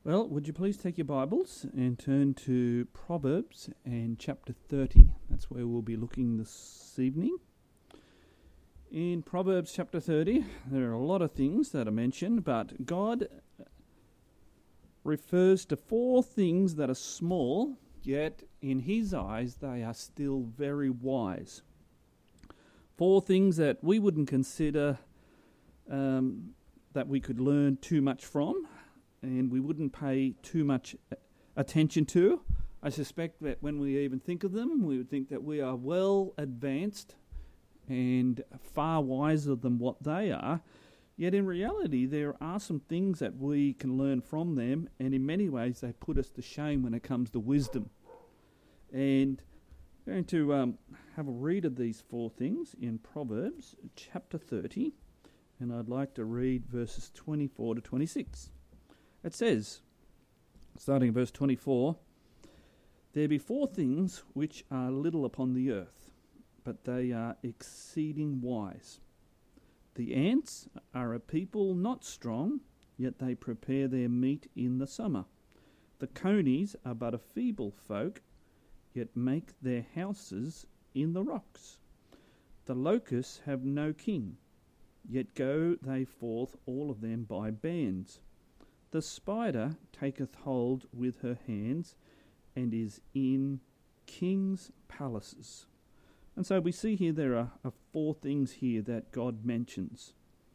Well, would you please take your Bibles and turn to Proverbs and chapter 30. That's where we'll be looking this evening. In Proverbs chapter 30, there are a lot of things that are mentioned, but God refers to 4 things that are small, yet in his eyes they are still very wise. 4 things that we wouldn't consider that we could learn too much from, and we wouldn't pay too much attention to. I suspect that when we even think of them, we would think that we are well advanced and far wiser than what they are. Yet in reality, there are some things that we can learn from them, and in many ways they put us to shame when it comes to wisdom. And I'm going to have a read of these 4 things in Proverbs chapter 30, and I'd like to read verses 24 to 26. It says, starting in verse 24, "There be 4 things which are little upon the earth, but they are exceeding wise. The ants are a people not strong, yet they prepare their meat in the summer. The conies are but a feeble folk, yet make their houses in the rocks. The locusts have no king, yet go they forth all of them by bands. The spider taketh hold with her hands, and is in kings' palaces." And so we see here there are 4 things here that God mentions.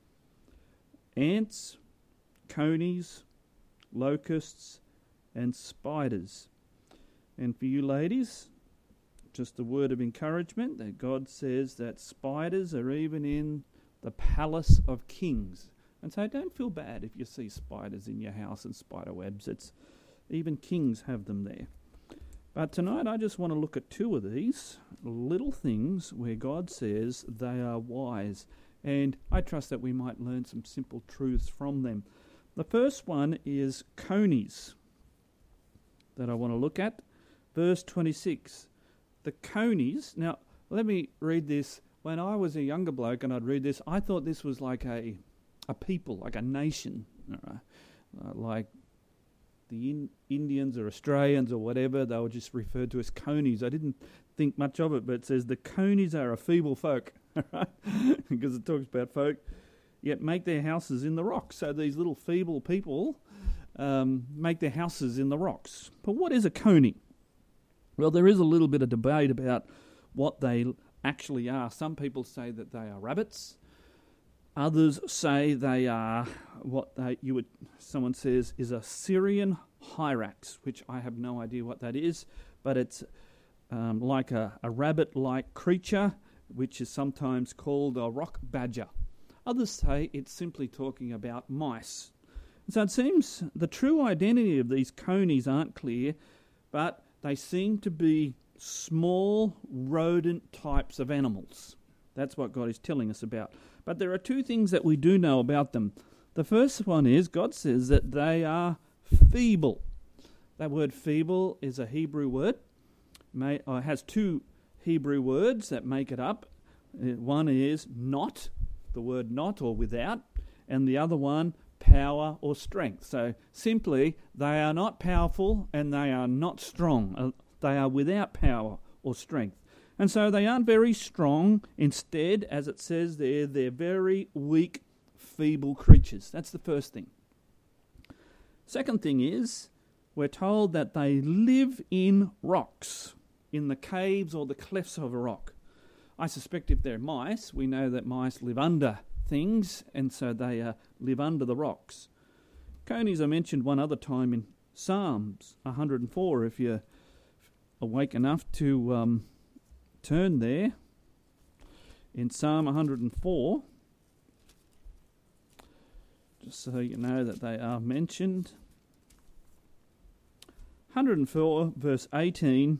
Ants, conies, locusts, and spiders. And for you ladies, just a word of encouragement that God says that spiders are even in the palace of kings. And so don't feel bad if you see spiders in your house and spider webs. It's even kings have them there. But tonight I just want to look at 2 of these little things where God says they are wise. And I trust that we might learn some simple truths from them. The first one is conies that I want to look at. Verse 26. The conies. Now, let me read this. When I was a younger bloke and I'd read this, I thought this was like a people, like a nation, like the Indians or Australians or whatever. They were just referred to as conies. I didn't think much of it, but it says the conies are a feeble folk, because it talks about folk, yet make their houses in the rocks. So these little feeble people make their houses in the rocks. But what is a coney? Well, there is a little bit of debate about what they actually are. Some people say that they are rabbits. Others say they are what someone says is a Syrian hyrax, which I have no idea what that is, but it's like a rabbit-like creature, which is sometimes called a rock badger. Others say it's simply talking about mice. So it seems the true identity of these conies aren't clear, but they seem to be small rodent types of animals. That's what God is telling us about. But there are 2 things that we do know about them. The first one is God says that they are feeble. That word feeble is a Hebrew word. It has 2 Hebrew words that make it up. One is not, the word not or without, and the other one power or strength. So simply, they are not powerful and they are not strong. They are without power or strength. And so they aren't very strong. Instead, as it says there, they're very weak, feeble creatures. That's the first thing. Second thing is, we're told that they live in rocks, in the caves or the clefts of a rock. I suspect if they're mice, we know that mice live under things, and so they live under the rocks. Conies are mentioned one other time in Psalms 104, if you're awake enough to turn there. In Psalm 104, just so you know that they are mentioned. 104 verse 18,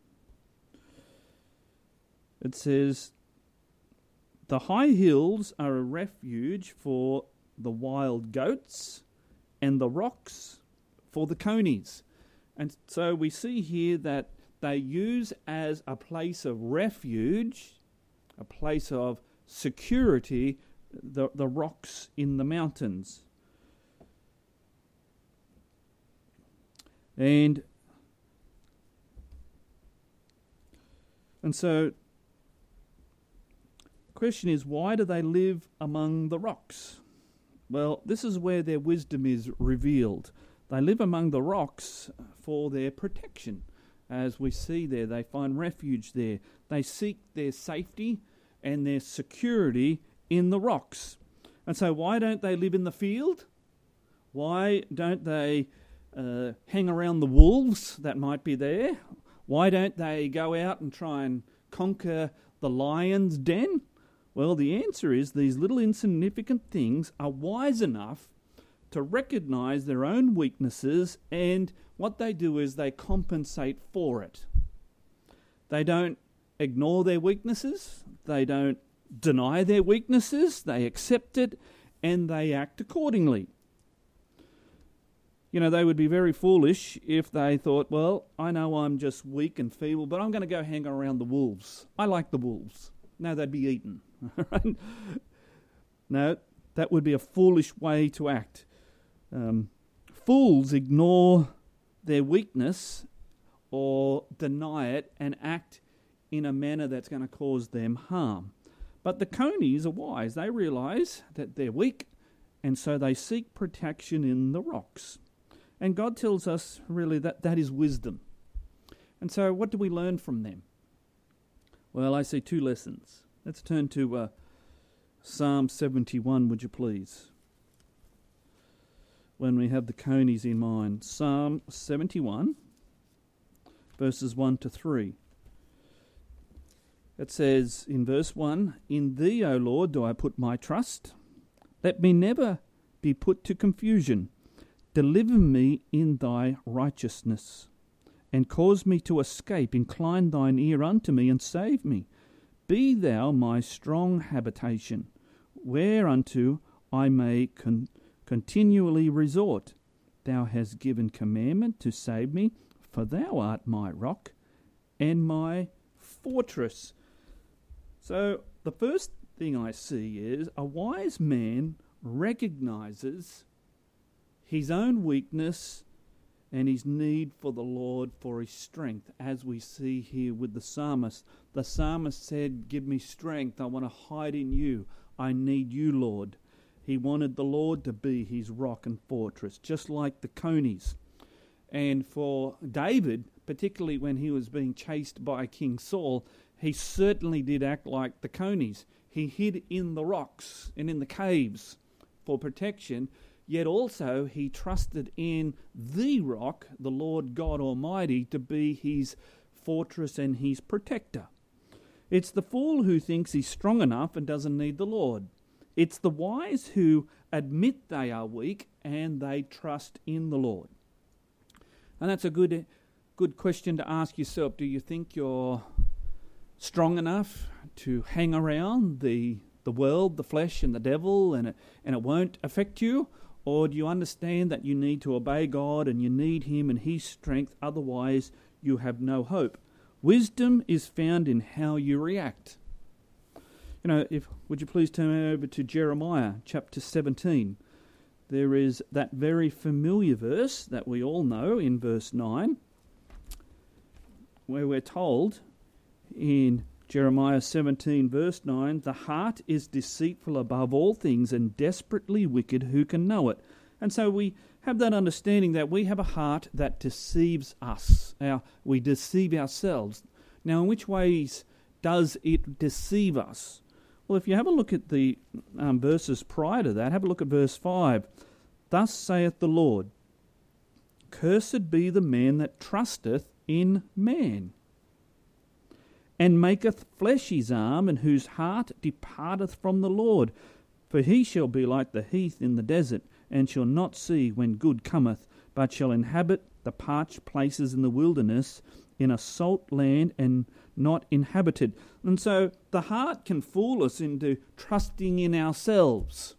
it says, "The high hills are a refuge for the wild goats, and the rocks for the conies." And so we see here that they use as a place of refuge, a place of security, the rocks in the mountains. And so, the question is, why do they live among the rocks? Well, this is where their wisdom is revealed. They live among the rocks for their protection. As we see there, they find refuge there. They seek their safety and their security in the rocks. And so why don't they live in the field? Why don't they hang around the wolves that might be there? Why don't they go out and try and conquer the lion's den? Well, the answer is these little insignificant things are wise enough to recognize their own weaknesses, and what they do is they compensate for it. They don't ignore their weaknesses. They don't deny their weaknesses. They accept it and they act accordingly. You know, they would be very foolish if they thought, well, I know I'm just weak and feeble, but I'm going to go hang around the wolves. I like the wolves. No, they'd be eaten. No, that would be a foolish way to act. Fools ignore their weakness or deny it and act in a manner that's going to cause them harm. But the conies are wise. They realise that they're weak, and so they seek protection in the rocks. And God tells us really that is wisdom. And so what do we learn from them? Well, I see two lessons. Let's turn to Psalm 71, would you please? When we have the conies in mind. Psalm 71, verses 1 to 3. It says in verse 1, "In thee, O Lord, do I put my trust. Let me never be put to confusion. Deliver me in thy righteousness, and cause me to escape. Incline thine ear unto me, and save me. Be thou my strong habitation, whereunto I may continually resort. Thou hast given commandment to save me, for thou art my rock and my fortress." So the first thing I see is a wise man recognizes his own weakness and his need for the Lord for his strength, as we see here with the psalmist. The psalmist said, "Give me strength. I want to hide in you. I need you, Lord." He wanted the Lord to be his rock and fortress, just like the conies. And for David, particularly when he was being chased by King Saul, he certainly did act like the conies. He hid in the rocks and in the caves for protection, yet also he trusted in the rock, the Lord God Almighty, to be his fortress and his protector. It's the fool who thinks he's strong enough and doesn't need the Lord. It's the wise who admit they are weak and they trust in the Lord. And that's a good question to ask yourself. Do you think you're strong enough to hang around the world, the flesh and the devil, and it won't affect you? Or do you understand that you need to obey God and you need him and his strength, otherwise you have no hope? Wisdom is found in how you react. You know, would you please turn over to Jeremiah chapter 17. There is that very familiar verse that we all know in verse 9, where we're told in Jeremiah 17 verse 9, "The heart is deceitful above all things and desperately wicked, who can know it?" And so we have that understanding that we have a heart that deceives us. We deceive ourselves. Now, in which ways does it deceive us? Well, if you have a look at the verses prior to that, have a look at verse 5. "Thus saith the Lord, Cursed be the man that trusteth in man, and maketh flesh his arm, and whose heart departeth from the Lord. For he shall be like the heath in the desert, and shall not see when good cometh, but shall inhabit the parched places in the wilderness, in a salt land and not inhabited." And so the heart can fool us into trusting in ourselves.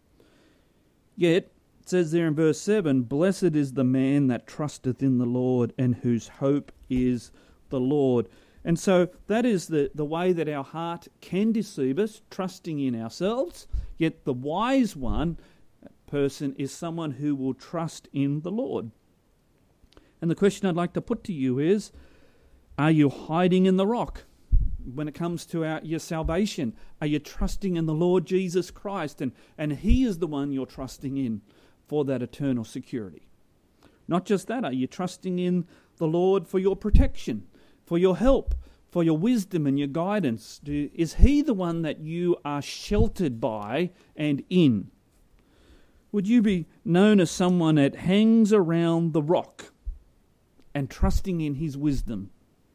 Yet, it says there in verse 7, "Blessed is the man that trusteth in the Lord, and whose hope is the Lord." And so that is the way that our heart can deceive us, trusting in ourselves. Yet the wise person is someone who will trust in the Lord. And the question I'd like to put to you is, are you hiding in the rock when it comes to your salvation? Are you trusting in the Lord Jesus Christ? And He is the one you're trusting in for that eternal security. Not just that, are you trusting in the Lord for your protection, for your help, for your wisdom and your guidance? Is He the one that you are sheltered by and in? Would you be known as someone that hangs around the rock and trusting in His wisdom?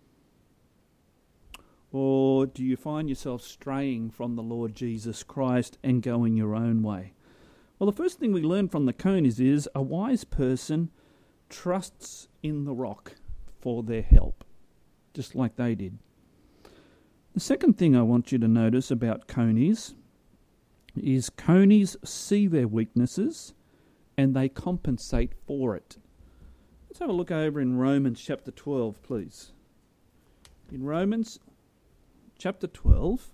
Or do you find yourself straying from the Lord Jesus Christ and going your own way? Well, the first thing we learn from the conies is a wise person trusts in the rock for their help, just like they did. The second thing I want you to notice about conies is conies see their weaknesses and they compensate for it. Let's have a look over in Romans chapter 12, please. In Romans chapter 12,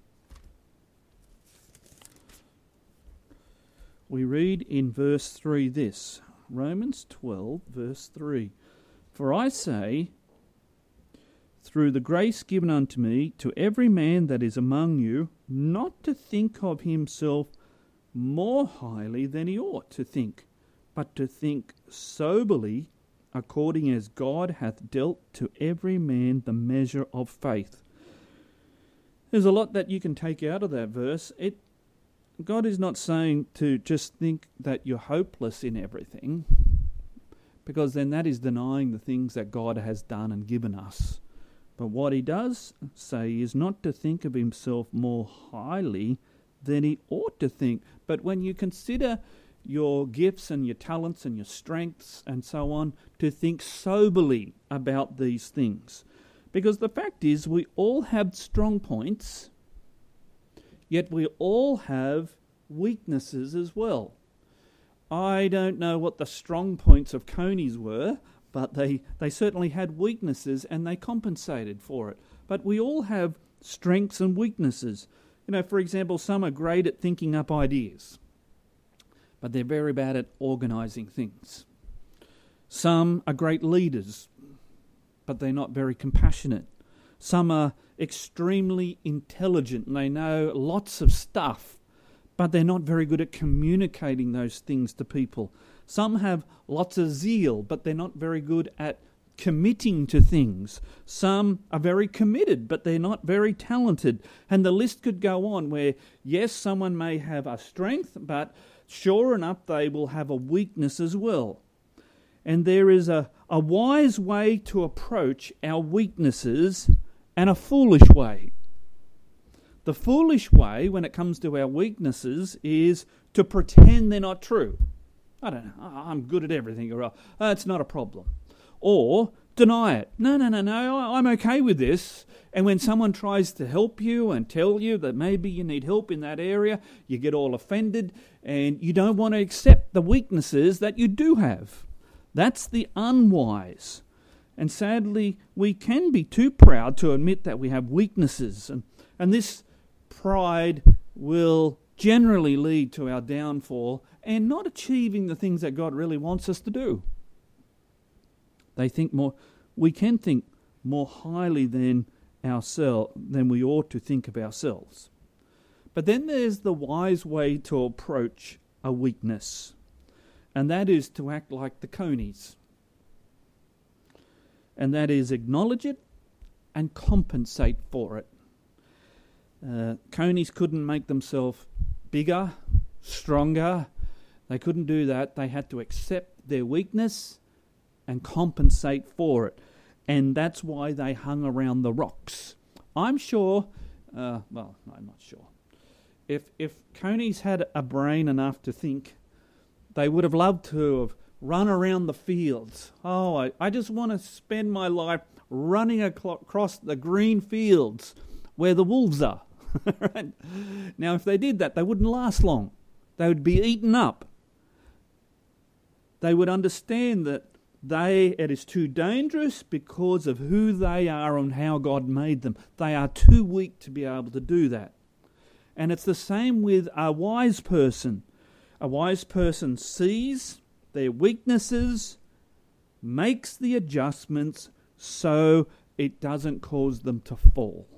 we read in verse 3 this. Romans 12, verse 3. For I say, through the grace given unto me, to every man that is among you, not to think of himself more highly than he ought to think, but to think soberly, according as God hath dealt to every man the measure of faith. There's a lot that you can take out of that verse. God is not saying to just think that you're hopeless in everything, because then that is denying the things that God has done and given us. But what He does say is not to think of himself more highly than he ought to think. But when you consider your gifts and your talents and your strengths and so on, to think soberly about these things. Because the fact is, we all have strong points, yet we all have weaknesses as well. I don't know what the strong points of conies were, but they certainly had weaknesses and they compensated for it. But we all have strengths and weaknesses. For example, some are great at thinking up ideas, but they're very bad at organising things. Some are great leaders, but they're not very compassionate. Some are extremely intelligent and they know lots of stuff, but they're not very good at communicating those things to people. Some have lots of zeal, but they're not very good at committing to things. Some are very committed, but they're not very talented. And the list could go on where, yes, someone may have a strength, but sure enough, they will have a weakness as well. And there is a wise way to approach our weaknesses and a foolish way. The foolish way when it comes to our weaknesses is to pretend they're not true. I don't know, I'm good at everything, or it's not a problem. Or deny it. No, I'm okay with this. And when someone tries to help you and tell you that maybe you need help in that area, you get all offended and you don't want to accept the weaknesses that you do have. That's the unwise. And sadly, we can be too proud to admit that we have weaknesses. And this pride will generally lead to our downfall and not achieving the things that God really wants us to do. We can think more highly than we ought to think of ourselves. But then there's the wise way to approach a weakness, and that is to act like the conies. And that is acknowledge it and compensate for it. Conies couldn't make themselves bigger, stronger. They couldn't do that. They had to accept their weakness and compensate for it. And that's why they hung around the rocks. I'm sure, I'm not sure. If conies had a brain enough to think, they would have loved to have run around the fields. Oh, I just want to spend my life running across the green fields where the wolves are. Right? Now, if they did that, they wouldn't last long. They would be eaten up. They would understand that it is too dangerous because of who they are and how God made them. They are too weak to be able to do that. And it's the same with a wise person. A wise person sees their weaknesses makes the adjustments so it doesn't cause them to fall.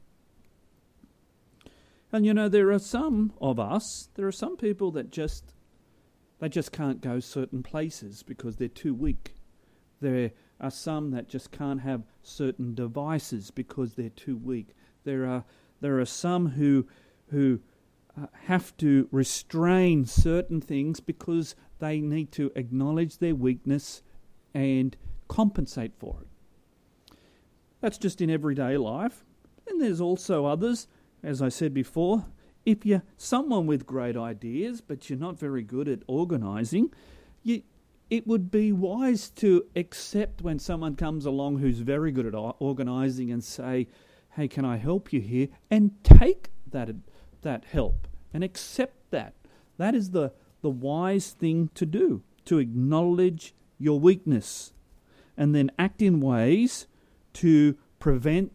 And there are some people that just can't go certain places because they're too weak. There are some that just can't have certain devices because they're too weak. There are some who have to restrain certain things because they need to acknowledge their weakness and compensate for it. That's just in everyday life. And there's also others, as I said before, if you're someone with great ideas but you're not very good at organising, it would be wise to accept when someone comes along who's very good at organising and say, hey, can I help you here? And take that help and accept that. That is the wise thing to do, to acknowledge your weakness and then act in ways to prevent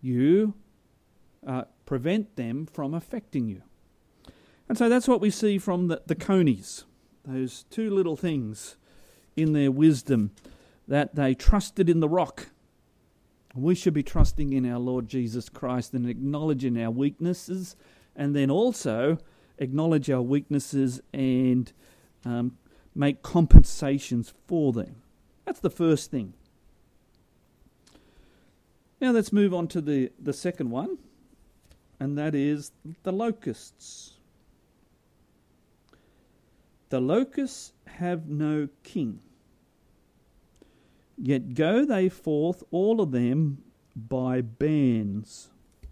them from affecting you. And so that's what we see from the conies, those two little things in their wisdom, that they trusted in the rock. We should be trusting in our Lord Jesus Christ and acknowledging our weaknesses, and then also acknowledge our weaknesses and make compensations for them. That's the first thing. Now let's move on to the second one, and that is the locusts. The locusts have no king, yet go they forth all of them by bands.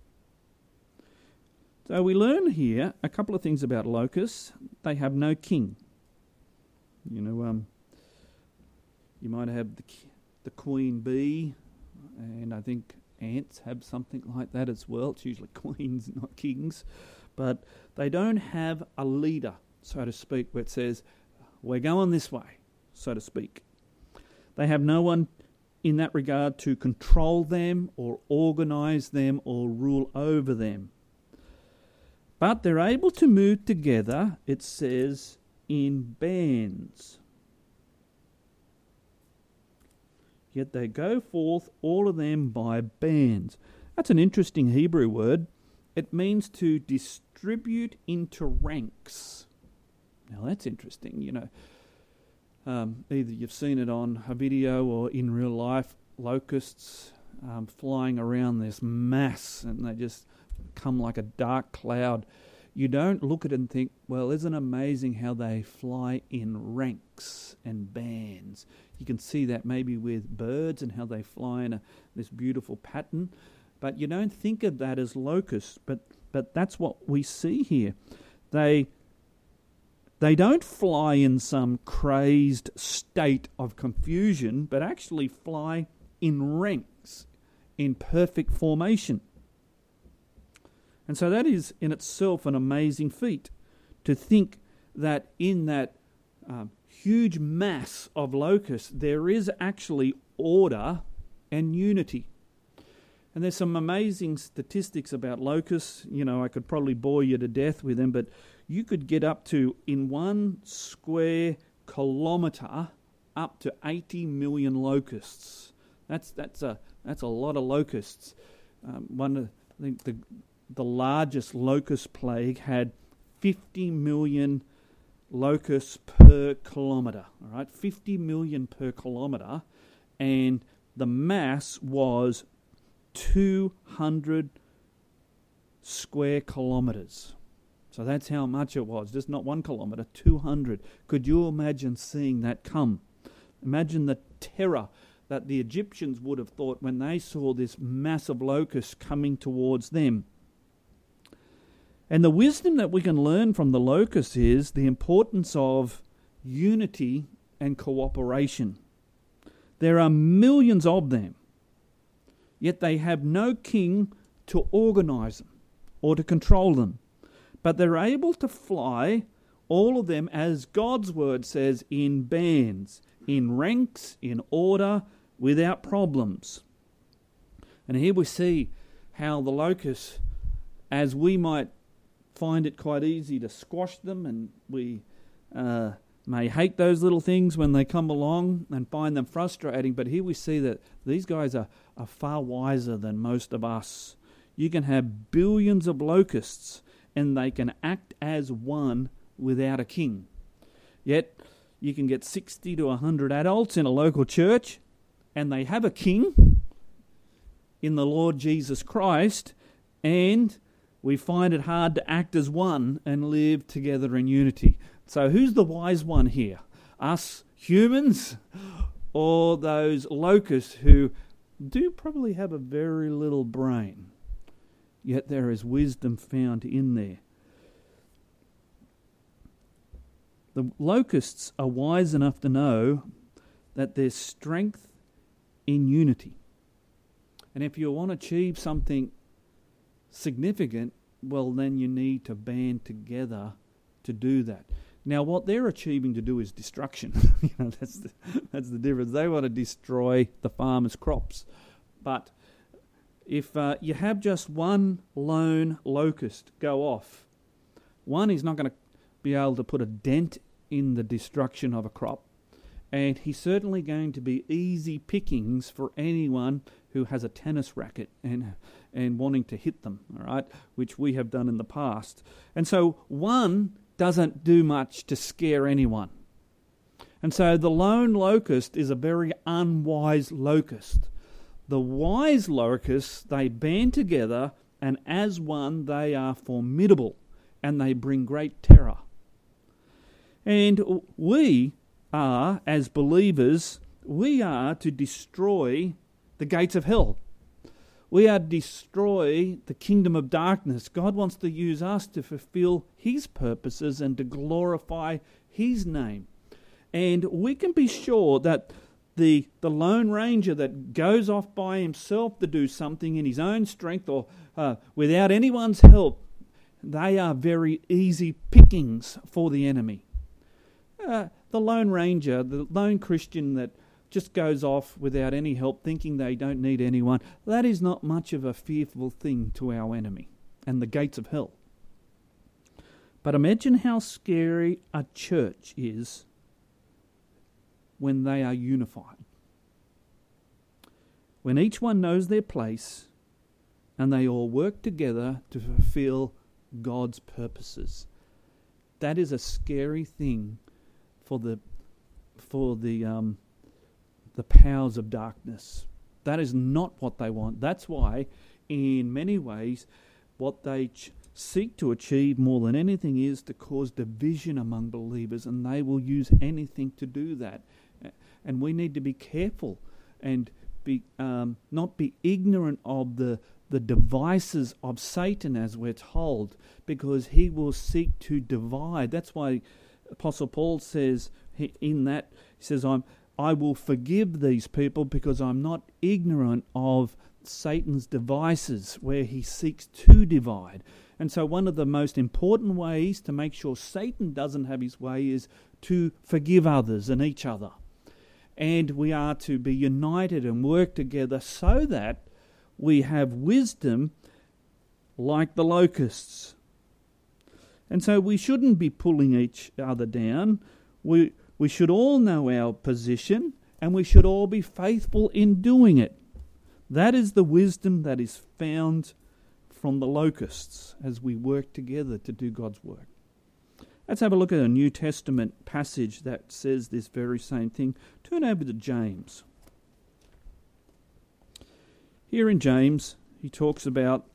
So we learn here a couple of things about locusts. They have no king. You might have the queen bee, and I think ants have something like that as well. It's usually queens, not kings. But they don't have a leader, so to speak, where it says, we're going this way, so to speak. They have no one in that regard to control them or organise them or rule over them. But they're able to move together, it says, in bands. Yet they go forth, all of them by bands. That's an interesting Hebrew word. It means to distribute into ranks. Now that's interesting, either you've seen it on a video or in real life, locusts flying around this mass, and they just come like a dark cloud. You don't look at it and think, well, isn't it amazing how they fly in ranks and bands? You can see that maybe with birds and how they fly in this beautiful pattern. But you don't think of that as locusts, but that's what we see here. They don't fly in some crazed state of confusion, but actually fly in ranks, in perfect formation. And so that is in itself an amazing feat, to think that in that huge mass of locusts there is actually order and unity. And there's some amazing statistics about locusts. I could probably bore you to death with them, but you could get up to, in 1 square kilometre, up to 80 million locusts. That's a lot of locusts. I think the largest locust plague had 50 million locusts per kilometre. All right, 50 million per kilometre, and the mass was 200 square kilometres. So that's how much it was. Just not 1 kilometre, 200. Could you imagine seeing that come? Imagine the terror that the Egyptians would have thought when they saw this massive locust coming towards them. And the wisdom that we can learn from the locusts is the importance of unity and cooperation. There are millions of them, yet they have no king to organise them or to control them. But they're able to fly, all of them, as God's word says, in bands, in ranks, in order, without problems. And here we see how the locusts, as we might find it quite easy to squash them, and we may hate those little things when they come along and find them frustrating, but here we see that these guys are far wiser than most of us. You can have billions of locusts and they can act as one without a king. Yet you can get 60 to 100 adults in a local church and they have a king in the Lord Jesus Christ, and we find it hard to act as one and live together in unity. So who's the wise one here? Us humans or those locusts who do probably have a very little brain? Yet there is wisdom found in there. The locusts are wise enough to know that there's strength in unity. And if you want to achieve something significant, well, then you need to band together to do that. Now, what they're achieving to do is destruction. That's the difference. They want to destroy the farmers' crops. But if you have just one lone locust go off, one, he's not going to be able to put a dent in the destruction of a crop, and he's certainly going to be easy pickings for anyone who has a tennis racket and wanting to hit them, all right, which we have done in the past. And so one doesn't do much to scare anyone. And so the lone locust is a very unwise locust. The wise locusts, they band together, and as one they are formidable and they bring great terror. And we are, as believers, we are to destroy the gates of hell. We are to destroy the kingdom of darkness. God wants to use us to fulfill His purposes and to glorify His name. And we can be sure that the Lone Ranger that goes off by himself to do something in his own strength or without anyone's help, they are very easy pickings for the enemy. The Lone Ranger, the lone Christian that just goes off without any help, thinking they don't need anyone, that is not much of a fearful thing to our enemy and the gates of hell. But imagine how scary a church is when they are unified. When each one knows their place and they all work together to fulfill God's purposes. That is a scary thing for the powers of darkness. That is not what they want. That's why, in many ways, what they seek to achieve more than anything is to cause division among believers, and they will use anything to do that. And we need to be careful and not be ignorant of the devices of Satan, as we're told, because he will seek to divide. That's why Apostle Paul says I will forgive these people because I'm not ignorant of Satan's devices where he seeks to divide. And so one of the most important ways to make sure Satan doesn't have his way is to forgive others and each other. And we are to be united and work together so that we have wisdom like the locusts. And so we shouldn't be pulling each other down. We should all know our position, and we should all be faithful in doing it. That is the wisdom that is found from the locusts as we work together to do God's work. Let's have a look at a New Testament passage that says this very same thing. Turn over to James. Here in James, he talks about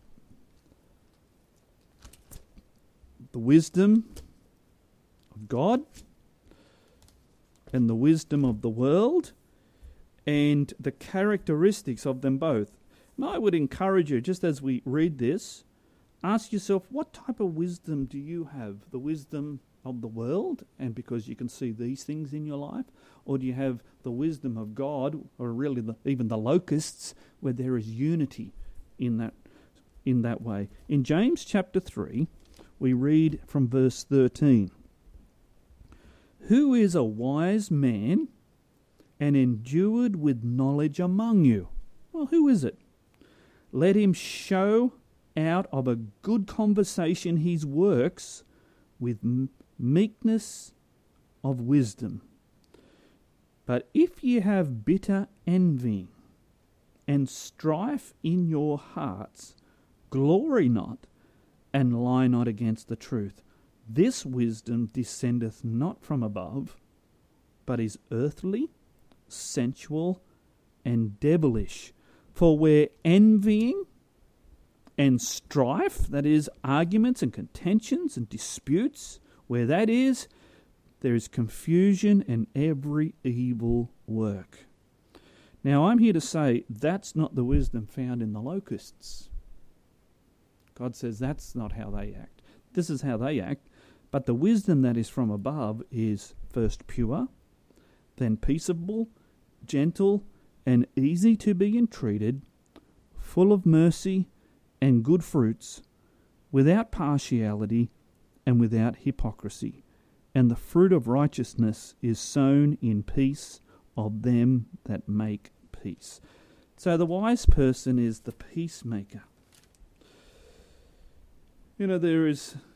the wisdom of God and the wisdom of the world and the characteristics of them both. And I would encourage you, just as we read this, ask yourself, what type of wisdom do you have? The wisdom of the world, and because you can see these things in your life? Or do you have the wisdom of God, or really even the locusts, where there is unity in that way? In James chapter 3, we read from verse 13. Who is a wise man and endued with knowledge among you? Well, who is it? Let him show out of a good conversation his works with meekness of wisdom. But if ye have bitter envying and strife in your hearts, glory not, and lie not against the truth. This wisdom descendeth not from above, but is earthly, sensual, and devilish. For where envying and strife, that is, arguments and contentions and disputes, where that is, there is confusion and every evil work. Now I'm here to say that's not the wisdom found in the locusts. God says that's not how they act. This is how they act. But the wisdom that is from above is first pure, then peaceable, gentle, and easy to be entreated, full of mercy and good fruits, without partiality and without hypocrisy. And the fruit of righteousness is sown in peace of them that make peace. So the wise person is the peacemaker. You know, there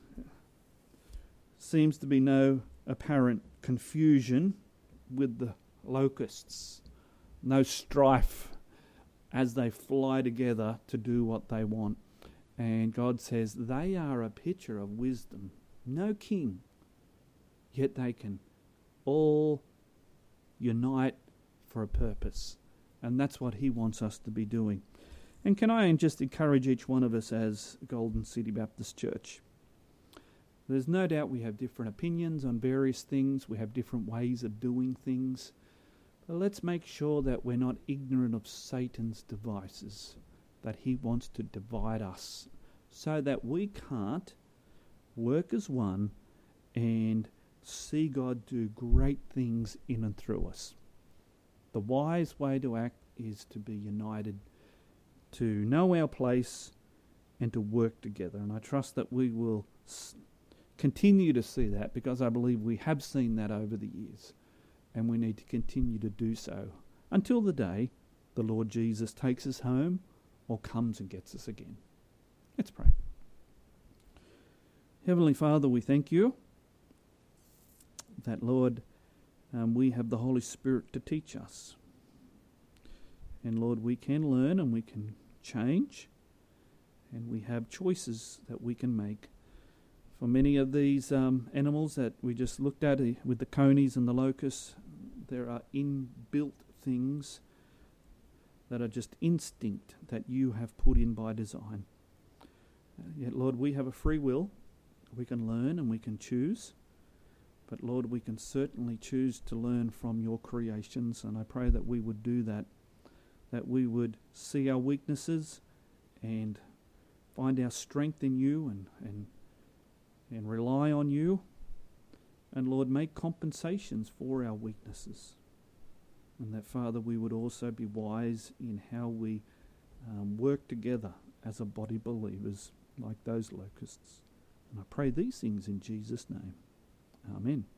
seems to be no apparent confusion with the locusts, no strife as they fly together to do what they want. And God says they are a picture of wisdom. No king, yet they can all unite for a purpose. And that's what he wants us to be doing. And can I just encourage each one of us as Golden City Baptist Church? There's no doubt we have different opinions on various things. We have different ways of doing things. But let's make sure that we're not ignorant of Satan's devices, that he wants to divide us so that we can't work as one and see God do great things in and through us. The wise way to act is to be united, to know our place and to work together. And I trust that we will continue to see that, because I believe we have seen that over the years, and we need to continue to do so until the day the Lord Jesus takes us home or comes and gets us again. Let's pray. Heavenly Father, we thank you that, Lord, we have the Holy Spirit to teach us. And Lord, we can learn and we can change, and we have choices that we can make. For many of these animals that we just looked at with the conies and the locusts, there are inbuilt things that are just instinct that you have put in by design. Yet, Lord, we have a free will. We can learn and we can choose. But, Lord, we can certainly choose to learn from your creations, and I pray that we would do that, that we would see our weaknesses and find our strength in you and rely on you, and, Lord, make compensations for our weaknesses. And that, Father, we would also be wise in how we work together as a body believers like those locusts. And I pray these things in Jesus' name. Amen.